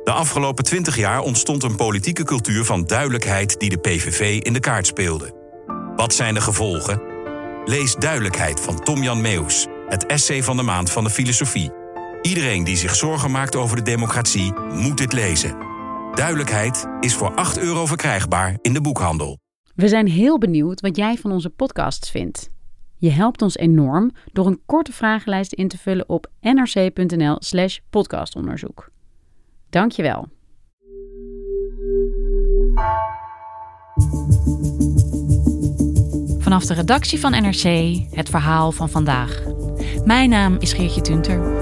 De afgelopen 20 jaar ontstond een politieke cultuur van duidelijkheid die de PVV in de kaart speelde. Wat zijn de gevolgen? Lees Duidelijkheid van Tom-Jan Meeuws, het essay van de maand van de filosofie. Iedereen die zich zorgen maakt over de democratie moet dit lezen. Duidelijkheid is voor €8 verkrijgbaar in de boekhandel. We zijn heel benieuwd wat jij van onze podcasts vindt. Je helpt ons enorm door een korte vragenlijst in te vullen op nrc.nl/podcastonderzoek. Dank je wel. Vanaf de redactie van NRC het verhaal van vandaag. Mijn naam is Geertje Tunter.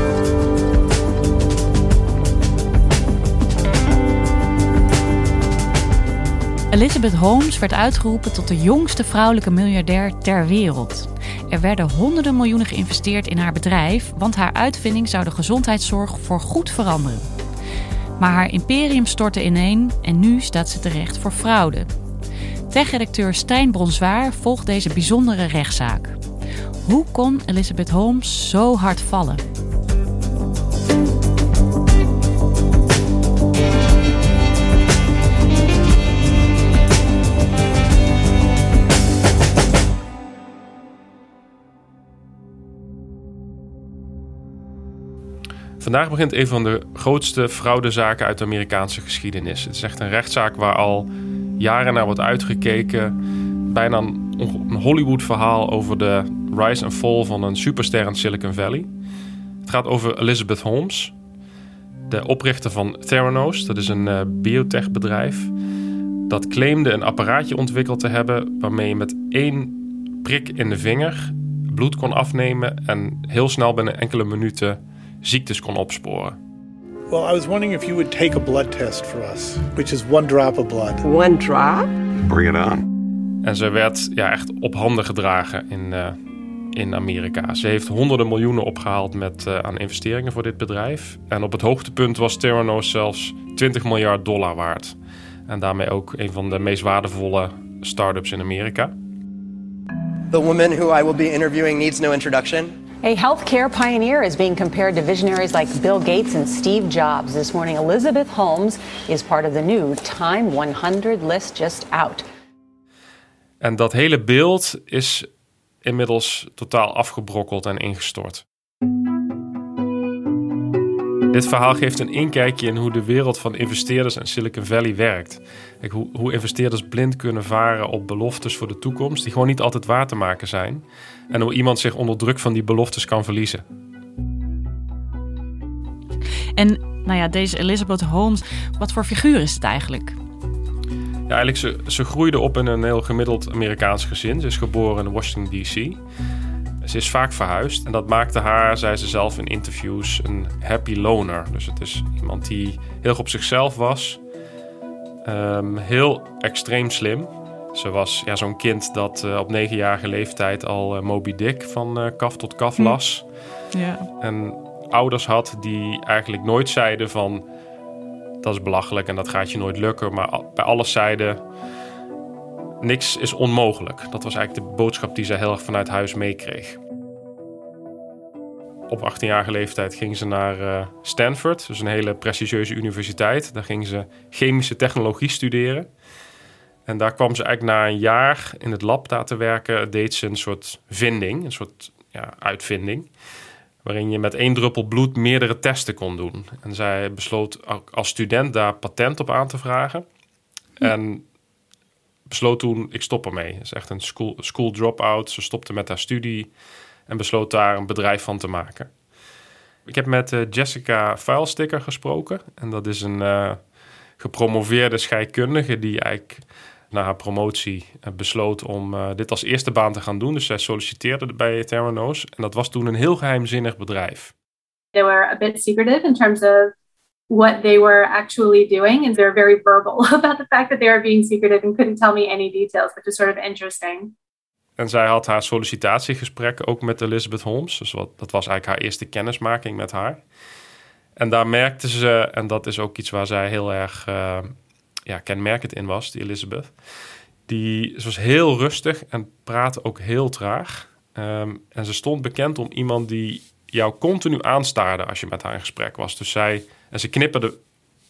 Elizabeth Holmes werd uitgeroepen tot de jongste vrouwelijke miljardair ter wereld. Er werden honderden miljoenen geïnvesteerd in haar bedrijf, want haar uitvinding zou de gezondheidszorg voorgoed veranderen. Maar haar imperium stortte ineen en nu staat ze terecht voor fraude. Tech-redacteur Stijn Bronswaar volgt deze bijzondere rechtszaak. Hoe kon Elizabeth Holmes zo hard vallen? Vandaag begint een van de grootste fraudezaken uit de Amerikaanse geschiedenis. Het is echt een rechtszaak waar al jaren naar wordt uitgekeken. Bijna een Hollywood-verhaal over de rise en fall van een superster in Silicon Valley. Het gaat over Elizabeth Holmes, de oprichter van Theranos. Dat is een biotechbedrijf dat claimde een apparaatje ontwikkeld te hebben waarmee je met 1 prik in de vinger bloed kon afnemen en heel snel binnen enkele minuten ziektes kon opsporen. Well, I was wondering if you would take a blood test for us, which is 1 drop of blood. 1 drop? Bring it on. En ze werd echt op handen gedragen in Amerika. Ze heeft honderden miljoenen opgehaald aan investeringen voor dit bedrijf. En op het hoogtepunt was Theranos zelfs $20 miljard waard. En daarmee ook een van de meest waardevolle start-ups in Amerika. The woman who I will be interviewing needs no introduction. A healthcare pioneer is being compared to visionaries like Bill Gates and Steve Jobs. This morning, Elizabeth Holmes is part of the new Time 100 list just out. En dat hele beeld is inmiddels totaal afgebrokkeld en ingestort. Dit verhaal geeft een inkijkje in hoe de wereld van investeerders en Silicon Valley werkt. Kijk, hoe investeerders blind kunnen varen op beloftes voor de toekomst die gewoon niet altijd waar te maken zijn. En hoe iemand zich onder druk van die beloftes kan verliezen. En deze Elizabeth Holmes, wat voor figuur is het eigenlijk? Ja, eigenlijk ze groeide op in een heel gemiddeld Amerikaans gezin. Ze is geboren in Washington D.C. Ze is vaak verhuisd en dat maakte haar, zei ze zelf in interviews, een happy loner. Dus het is iemand die heel erg op zichzelf was. Heel extreem slim. Ze was zo'n kind dat op 9-jarige leeftijd al Moby Dick van kaf tot kaf las. Ja. En ouders had die eigenlijk nooit zeiden van dat is belachelijk en dat gaat je nooit lukken. Maar bij alles zeiden niks is onmogelijk. Dat was eigenlijk de boodschap die ze heel erg vanuit huis meekreeg. Op 18-jarige leeftijd ging ze naar Stanford, dus een hele prestigieuze universiteit. Daar ging ze chemische technologie studeren. En daar kwam ze eigenlijk na een jaar in het lab daar te werken, deed ze een soort vinding, een soort uitvinding, waarin je met 1 druppel bloed meerdere testen kon doen. En zij besloot als student daar patent op aan te vragen. En besloot toen, ik stop ermee. Dat is echt een school drop-out. Ze stopte met haar studie en besloot daar een bedrijf van te maken. Ik heb met Jessica Vuilsticker gesproken. En dat is een gepromoveerde scheikundige die eigenlijk na haar promotie besloot om dit als eerste baan te gaan doen. Dus zij solliciteerde bij Theranos. En dat was toen een heel geheimzinnig bedrijf. They were a bit secretive in terms of what they were actually doing. And they're very verbal about the fact that they were being secretive and couldn't tell me any details, which is sort of interesting. En zij had haar sollicitatiegesprek ook met Elizabeth Holmes. Dus dat was eigenlijk haar eerste kennismaking met haar. En daar merkte ze, en dat is ook iets waar zij heel erg kenmerkend in was, die Elizabeth. Ze was heel rustig en praatte ook heel traag. En ze stond bekend om iemand die jou continu aanstaarde als je met haar in gesprek was. Dus ze knipperde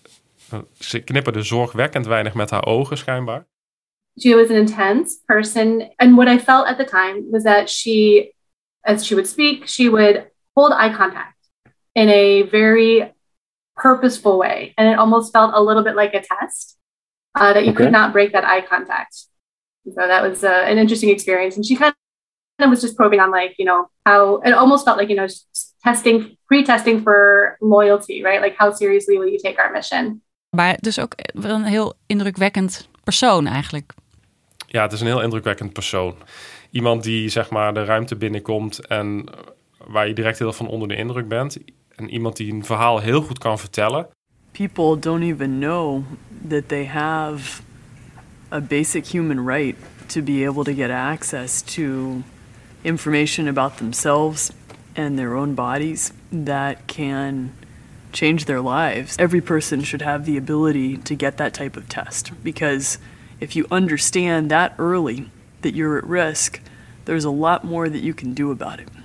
Ze knipperde zorgwekkend weinig met haar ogen, schijnbaar. She was an intense person. And what I felt at the time was that she, as she would speak, she would hold eye contact in a very purposeful way. And it almost felt a little bit like a test that you could not break that eye contact. So that was an interesting experience. And she kind of was just probing on, like, you know, how it almost felt like, you know, pre-testing for loyalty, right? Like, how seriously will you take our mission? Maar dus ook wel een heel indrukwekkend persoon eigenlijk. Ja, het is een heel indrukwekkend persoon. Iemand die, zeg maar, de ruimte binnenkomt en waar je direct heel van onder de indruk bent. En iemand die een verhaal heel goed kan vertellen. People don't even know that they have a basic human right to be able to get access to information about themselves and their own bodies that can change their lives. Every person should have the ability to get that type of test, because if you understand that early, that you're at risk, there's a lot more that you can do about it.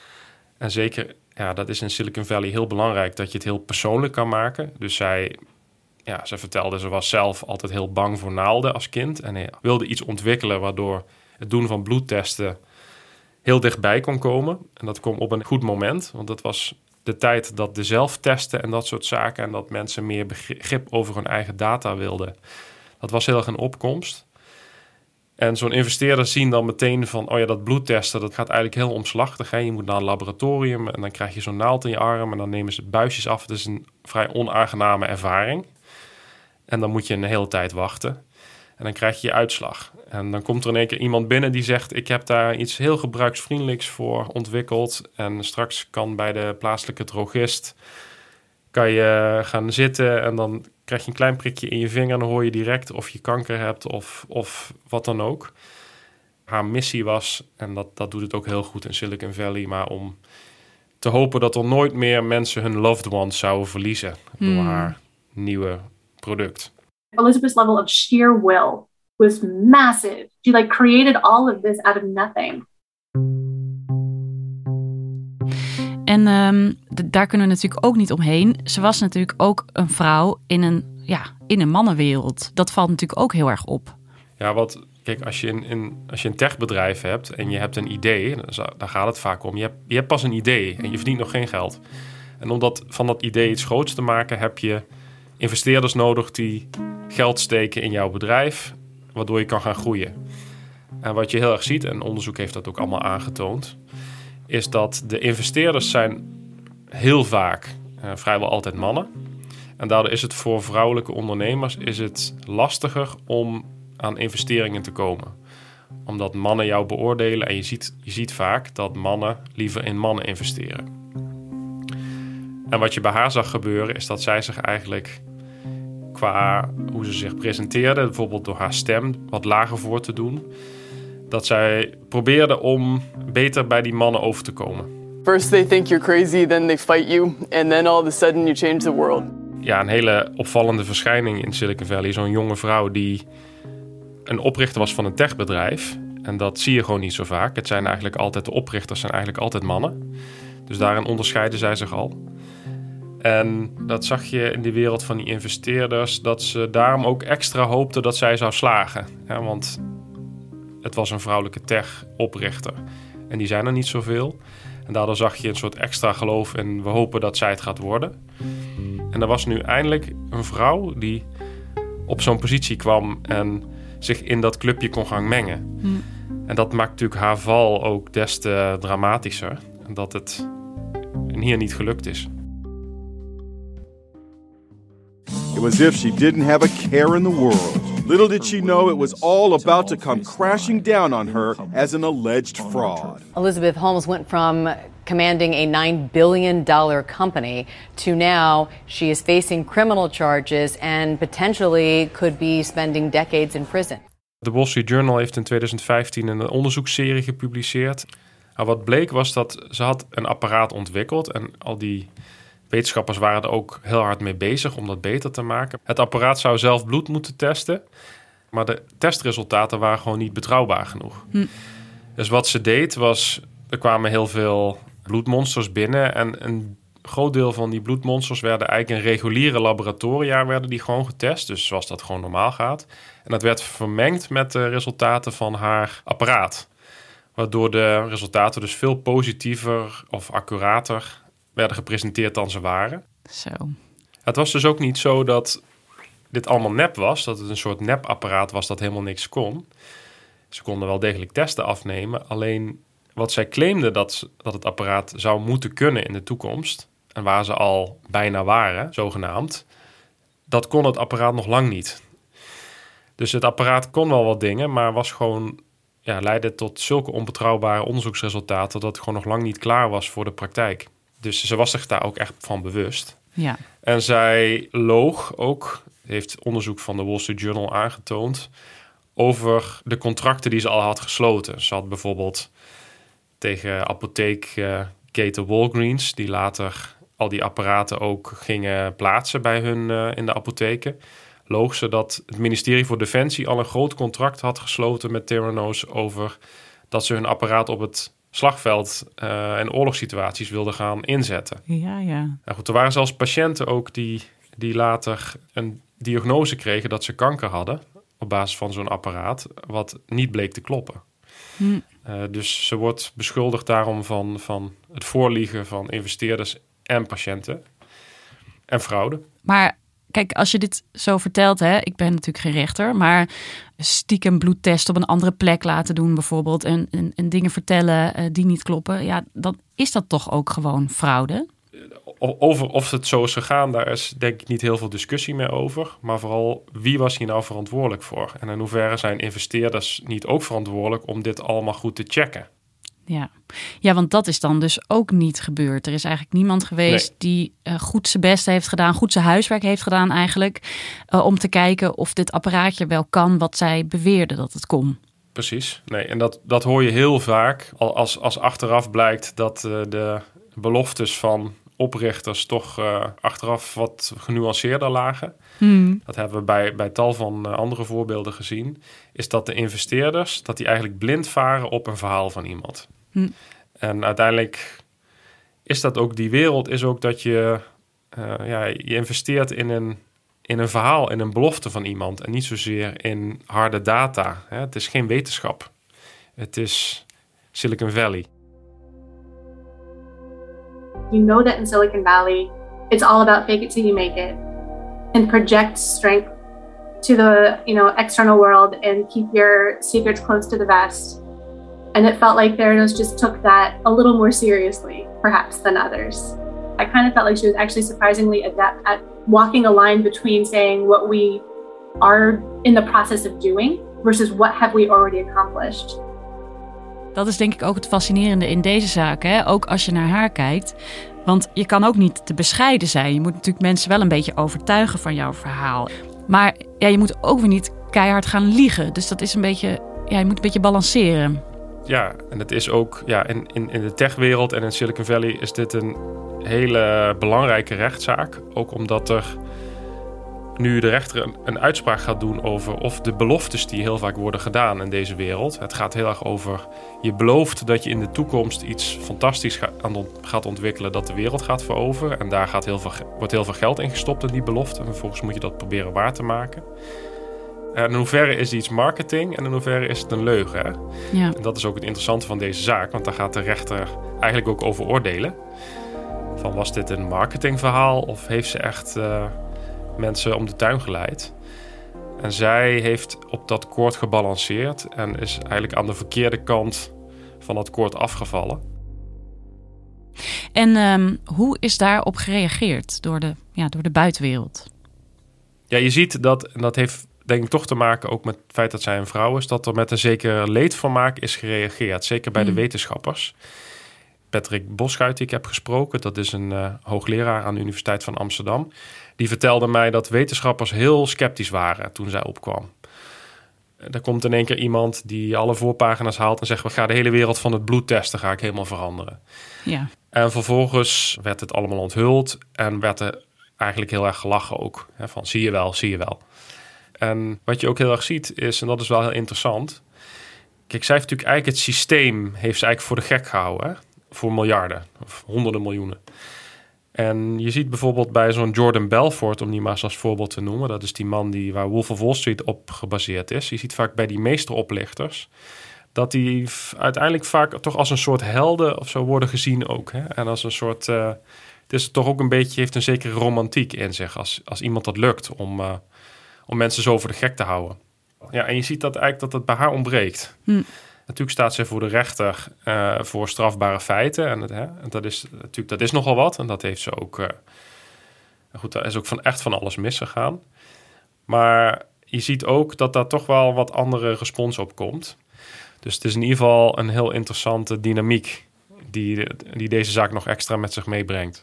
En zeker, ja, dat is in Silicon Valley heel belangrijk, dat je het heel persoonlijk kan maken. Dus ze vertelde, ze was zelf altijd heel bang voor naalden als kind. En wilde iets ontwikkelen waardoor het doen van bloedtesten heel dichtbij kon komen. En dat kwam op een goed moment, want dat was de tijd dat de zelftesten en dat soort zaken en dat mensen meer begrip over hun eigen data wilden. Dat was heel erg een opkomst. En zo'n investeerder zien dan meteen van, oh ja, dat bloedtesten, dat gaat eigenlijk heel omslachtig. Hè? Je moet naar een laboratorium en dan krijg je zo'n naald in je arm en dan nemen ze buisjes af. Het is een vrij onaangename ervaring. En dan moet je een hele tijd wachten. En dan krijg je je uitslag. En dan komt er in één keer iemand binnen die zegt, ik heb daar iets heel gebruiksvriendelijks voor ontwikkeld. En straks kan bij de plaatselijke drogist kan je gaan zitten en dan krijg je een klein prikje in je vinger en dan hoor je direct of je kanker hebt of wat dan ook. Haar missie was, en dat doet het ook heel goed in Silicon Valley, maar om te hopen dat er nooit meer mensen hun loved ones zouden verliezen door haar nieuwe product. Elizabeth's level of sheer will was massive. She created all of this out of nothing. En daar kunnen we natuurlijk ook niet omheen. Ze was natuurlijk ook een vrouw in een mannenwereld. Dat valt natuurlijk ook heel erg op. Ja, kijk, als je een techbedrijf hebt en je hebt een idee, daar gaat het vaak om. Je hebt pas een idee en je verdient nog geen geld. En om van dat idee iets groots te maken, heb je investeerders nodig die geld steken in jouw bedrijf, waardoor je kan gaan groeien. En wat je heel erg ziet, en onderzoek heeft dat ook allemaal aangetoond, is dat de investeerders zijn heel vaak vrijwel altijd mannen. En daardoor is het voor vrouwelijke ondernemers lastiger om aan investeringen te komen. Omdat mannen jou beoordelen en je ziet vaak dat mannen liever in mannen investeren. En wat je bij haar zag gebeuren is dat zij zich eigenlijk qua hoe ze zich presenteerde, bijvoorbeeld door haar stem wat lager voor te doen, dat zij probeerde om beter bij die mannen over te komen. First they think you're crazy, then they fight you, and then all of a sudden you change the world. Ja, een hele opvallende verschijning in Silicon Valley. Zo'n jonge vrouw die een oprichter was van een techbedrijf. En dat zie je gewoon niet zo vaak. De oprichters zijn eigenlijk altijd mannen. Dus daarin onderscheiden zij zich al. En dat zag je in de wereld van die investeerders, dat ze daarom ook extra hoopten dat zij zou slagen. Ja, want het was een vrouwelijke tech-oprichter. En die zijn er niet zoveel. En daardoor zag je een soort extra geloof in, we hopen dat zij het gaat worden. En er was nu eindelijk een vrouw die op zo'n positie kwam en zich in dat clubje kon gaan mengen. En dat maakt natuurlijk haar val ook des te dramatischer. Dat het hier niet gelukt is. It was as if she didn't have a care in the world. Little did she know it was all about to come crashing down on her as an alleged fraud. Elizabeth Holmes went from commanding a $9 billion company to now she is facing criminal charges and potentially could be spending decades in prison. De Wall Street Journal heeft in 2015 een onderzoeksserie gepubliceerd. Maar wat bleek was dat ze had een apparaat ontwikkeld en al die wetenschappers waren er ook heel hard mee bezig om dat beter te maken. Het apparaat zou zelf bloed moeten testen, maar de testresultaten waren gewoon niet betrouwbaar genoeg. Dus wat ze deed was, er kwamen heel veel bloedmonsters binnen en een groot deel van die bloedmonsters werden eigenlijk in reguliere laboratoria werden die gewoon getest. Dus zoals dat gewoon normaal gaat. En dat werd vermengd met de resultaten van haar apparaat. Waardoor de resultaten dus veel positiever of accurater werden gepresenteerd dan ze waren. Zo. Het was dus ook niet zo dat dit allemaal nep was. Dat het een soort nepapparaat was dat helemaal niks kon. Ze konden wel degelijk testen afnemen. Alleen wat zij claimden dat het apparaat zou moeten kunnen in de toekomst, en waar ze al bijna waren, zogenaamd, dat kon het apparaat nog lang niet. Dus het apparaat kon wel wat dingen, maar was gewoon, leidde tot zulke onbetrouwbare onderzoeksresultaten dat het gewoon nog lang niet klaar was voor de praktijk. Dus ze was zich daar ook echt van bewust. Ja. En zij loog ook, heeft onderzoek van de Wall Street Journal aangetoond, over de contracten die ze al had gesloten. Ze had bijvoorbeeld tegen apotheekketen Walgreens, die later al die apparaten ook gingen plaatsen bij hun in de apotheken, loog ze dat het ministerie voor Defensie al een groot contract had gesloten met Theranos over dat ze hun apparaat op het slagveld en oorlogssituaties wilden gaan inzetten. Ja. Nou goed, er waren zelfs patiënten ook die later een diagnose kregen dat ze kanker hadden op basis van zo'n apparaat, wat niet bleek te kloppen. Dus ze wordt beschuldigd daarom van het voorliegen van investeerders en patiënten en fraude. Maar kijk, als je dit zo vertelt, hè, ik ben natuurlijk geen rechter, maar stiekem bloedtest op een andere plek laten doen bijvoorbeeld en dingen vertellen die niet kloppen, dan is dat toch ook gewoon fraude? Over of het zo is gegaan, daar is denk ik niet heel veel discussie meer over. Maar vooral, wie was hier nou verantwoordelijk voor? En in hoeverre zijn investeerders niet ook verantwoordelijk om dit allemaal goed te checken? Ja, want dat is dan dus ook niet gebeurd. Er is eigenlijk niemand geweest die goed zijn best heeft gedaan, goed zijn huiswerk heeft gedaan eigenlijk, om te kijken of dit apparaatje wel kan wat zij beweerden dat het kon. Precies. Nee, en dat hoor je heel vaak als achteraf blijkt dat de beloftes van oprichters toch achteraf wat genuanceerder lagen. Dat hebben we bij tal van andere voorbeelden gezien. Is dat de investeerders, dat die eigenlijk blind varen op een verhaal van iemand. En uiteindelijk is dat ook, die wereld is ook dat je investeert in een verhaal, in een belofte van iemand en niet zozeer in harde data. Hè? Het is geen wetenschap. Het is Silicon Valley. You know that in Silicon Valley, it's all about fake it till you make it and project strength to the, external world and keep your secrets close to the vest. And it felt like Theranos just took that a little more seriously, perhaps, than others. I kind of felt like she was actually surprisingly adept at walking a line between saying what we are in the process of doing versus what have we already accomplished. Dat is denk ik ook het fascinerende in deze zaak, hè? Ook als je naar haar kijkt. Want je kan ook niet te bescheiden zijn. Je moet natuurlijk mensen wel een beetje overtuigen van jouw verhaal. Maar je moet ook weer niet keihard gaan liegen. Dus dat is een beetje, je moet een beetje balanceren. Ja, en het is ook, in de techwereld en in Silicon Valley is dit een hele belangrijke rechtszaak. Ook omdat er nu de rechter een uitspraak gaat doen over of de beloftes die heel vaak worden gedaan in deze wereld. Het gaat heel erg over, je belooft dat je in de toekomst iets fantastisch gaat ontwikkelen dat de wereld gaat veroveren. En daar wordt heel veel geld in gestopt in die belofte. En vervolgens moet je dat proberen waar te maken. En in hoeverre is iets marketing en in hoeverre is het een leugen? Hè? Ja. En dat is ook het interessante van deze zaak, want daar gaat de rechter eigenlijk ook over oordelen. Van, was dit een marketingverhaal of heeft ze echt mensen om de tuin geleid? En zij heeft op dat koord gebalanceerd en is eigenlijk aan de verkeerde kant van dat koord afgevallen. En hoe is daarop gereageerd door de buitenwereld? Ja, je ziet dat heeft denk ik toch te maken ook met het feit dat zij een vrouw is, dat er met een zeker leedvermaak is gereageerd. Zeker bij de wetenschappers. Patrick Boschuit, die ik heb gesproken, dat is een hoogleraar aan de Universiteit van Amsterdam. Die vertelde mij dat wetenschappers heel sceptisch waren toen zij opkwam. Er komt in één keer iemand die alle voorpagina's haalt en zegt, we gaan de hele wereld van het bloed testen, ga ik helemaal veranderen. Ja. En vervolgens werd het allemaal onthuld en werd er eigenlijk heel erg gelachen ook. Hè, van zie je wel. En wat je ook heel erg ziet is, en dat is wel heel interessant. Kijk, zij heeft natuurlijk eigenlijk het systeem heeft ze eigenlijk voor de gek gehouden. Hè? Voor miljarden of honderden miljoenen. En je ziet bijvoorbeeld bij zo'n Jordan Belfort, om die maar eens als voorbeeld te noemen. Dat is die man waar Wolf of Wall Street op gebaseerd is. Je ziet vaak bij die meesteroplichters dat die uiteindelijk vaak toch als een soort helden of zo worden gezien ook. Hè? En als een soort... het is toch ook een beetje, heeft een zekere romantiek in zich als iemand dat lukt om mensen zo voor de gek te houden. Ja, en je ziet dat eigenlijk dat het bij haar ontbreekt. Natuurlijk staat ze voor de rechter voor strafbare feiten. En dat is nogal wat. En dat heeft ze ook... goed, daar is ook echt van alles misgegaan. Maar je ziet ook dat daar toch wel wat andere respons op komt. Dus het is in ieder geval een heel interessante dynamiek die deze zaak nog extra met zich meebrengt.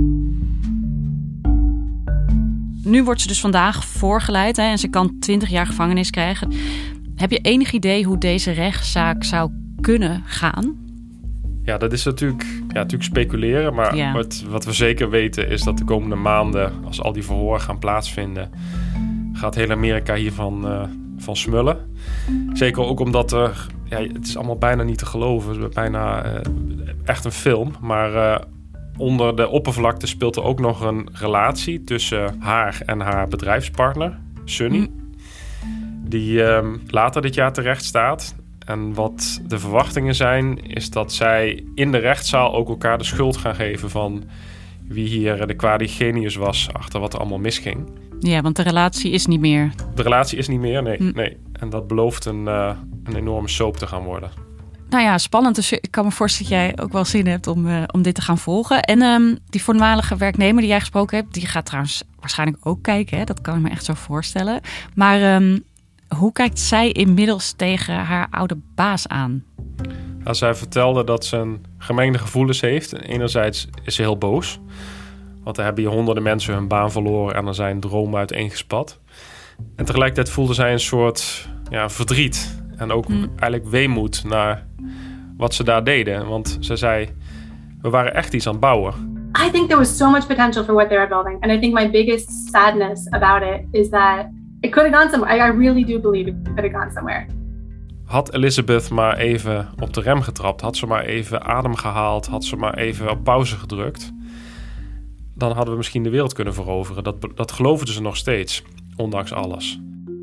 Nu wordt ze dus vandaag voorgeleid en ze kan 20 jaar gevangenis krijgen. Heb je enig idee hoe deze rechtszaak zou kunnen gaan? Ja, dat is natuurlijk speculeren. Maar wat we zeker weten is dat de komende maanden, als al die verhoren gaan plaatsvinden, gaat heel Amerika hiervan van smullen. Zeker ook omdat het is allemaal bijna niet te geloven. Het is bijna echt een film. Maar onder de oppervlakte speelt er ook nog een relatie tussen haar en haar bedrijfspartner, Sunny. Die later dit jaar terecht staat. En wat de verwachtingen zijn, is dat zij in de rechtszaal ook elkaar de schuld gaan geven van wie hier de kwade genius was achter wat er allemaal misging. Ja, want de relatie is niet meer. De relatie is niet meer, nee. En dat belooft een enorme soap te gaan worden. Nou ja, spannend. Dus ik kan me voorstellen dat jij ook wel zin hebt om dit te gaan volgen. En die voormalige werknemer die jij gesproken hebt, die gaat trouwens waarschijnlijk ook kijken. Hè? Dat kan ik me echt zo voorstellen. Maar hoe kijkt zij inmiddels tegen haar oude baas aan? Nou, zij vertelde dat ze een gemengde gevoelens heeft. Enerzijds is ze heel boos. Want er hebben hier honderden mensen hun baan verloren en er zijn dromen uiteengespat. En tegelijkertijd voelde zij een soort verdriet. En ook eigenlijk weemoed naar wat ze daar deden. Want ze zei, we waren echt iets aan het bouwen. I think there was so much potential for what they were building. And I think my biggest sadness about it is that it could have gone somewhere. I really do believe it could have gone somewhere. Had Elizabeth maar even op de rem getrapt, had ze maar even adem gehaald, had ze maar even op pauze gedrukt, dan hadden we misschien de wereld kunnen veroveren. Dat geloofden ze nog steeds, ondanks alles.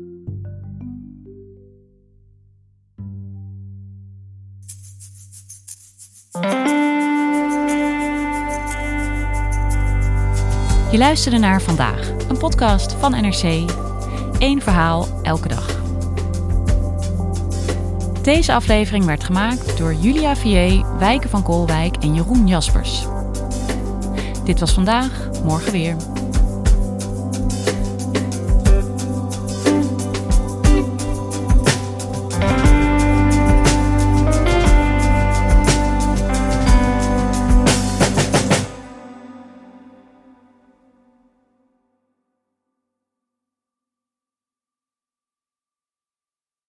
Je luisterde naar Vandaag, een podcast van NRC. 1 verhaal elke dag. Deze aflevering werd gemaakt door Julia Vier, Wijken van Koolwijk en Jeroen Jaspers. Dit was Vandaag, morgen weer.